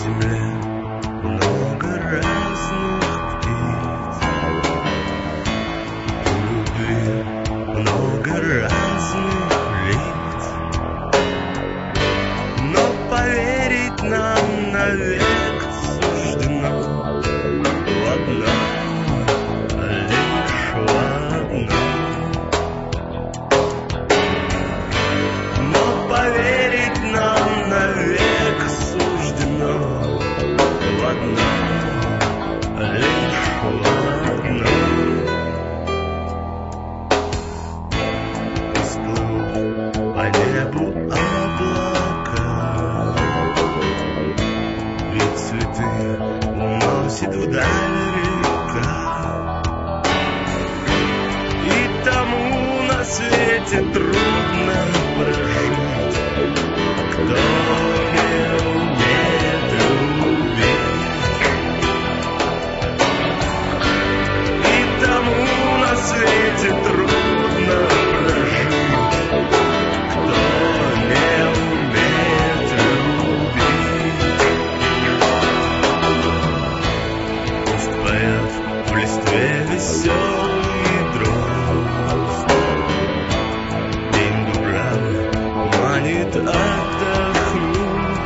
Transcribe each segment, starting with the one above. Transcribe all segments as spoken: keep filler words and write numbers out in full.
земле много разных птиц, у любви много разных лиц, но поверить нам навек суждено в одно, лишь в одно. Но поверить нам навек суждено в одно, лишь в одно. Расплывут по небу облака, ведь цветы уносит вдаль река, и тому на свете трудно прожить, кто не умеет любить. И тому на свете трудно прожить, кто не умеет любить. Пусть поет в листве веселый дрозд, день дубравы манит отдохнуть,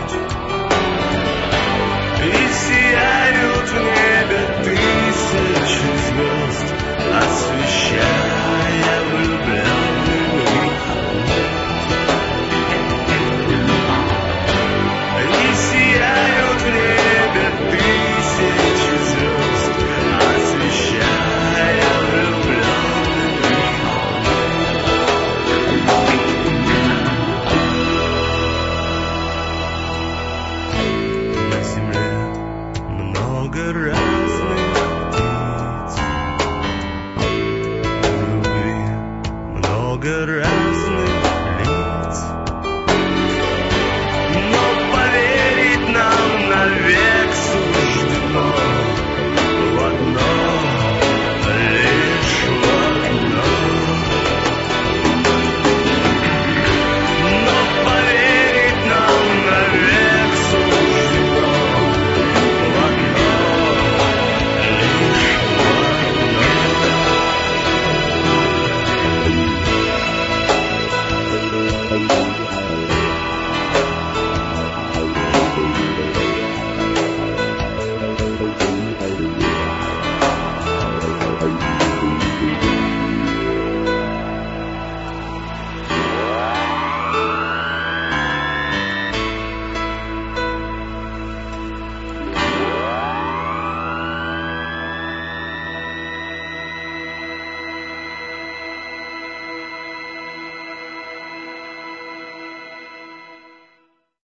и сияют в небе тысячи звезд, освещая влюбленным их путь. И сияют в небе тысячи звезд, освещая влюбленным их путь. На земле много разных птиц, в любви много разных